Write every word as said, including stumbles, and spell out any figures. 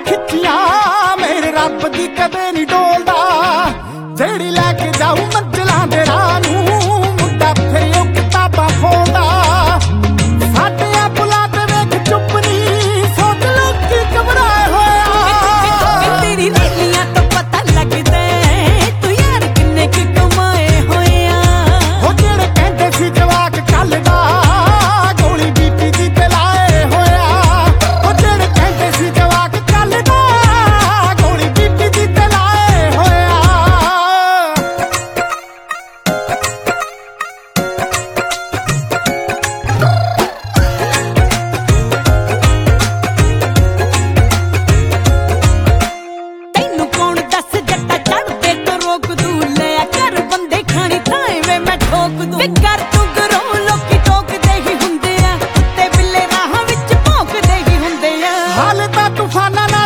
खिचिया मेरे रब दी कदे नहीं डोलदा जेड़ी लैके जाऊ मंजिलां दे राह नूं मुंडा फिर ओ किताबां खोलदा साडे बुला ते वेख चुप नहीं सोच लोकी घबराए होया तेरी रैलियां तो पता लगदा तू यार किन्ने की कमाए होया ओ जेड़े कहंदे सी जवाक कल दा गोली बीपी दी ते लाए होया ओ जेड़े कहंदे सी जवाक कल दा गोली बीपी दी ते लाए होया ਤੈਨੂੰ ਕੌਣ ਦੱਸ ਜੱਟਾ ਚੜਦੇ ਤੋਂ ਰੋਕ ਦੂ ਲਿਆ ਕਰ ਬੰਦੇ ਖਾਣੀ ਥਾਏ ਵੇ ਮੈਂ ਠੋਕ ਦੂੰ ਵੇ ਕਰ ਤੂੰ ਗਰੋਂ ਲੋਕੀ ਟੋਕਦੇ ਹੀ ਹੁੰਦੇ ਆ ਤੇ ਬਿੱਲੇ ਰਾਹਾਂ ਵਿੱਚ ਭੌਂਕਦੇ ਹੀ ਹੁੰਦੇ ਆ ਹਾਲੇ ਤਾਂ ਤੂਫਾਨਾਂ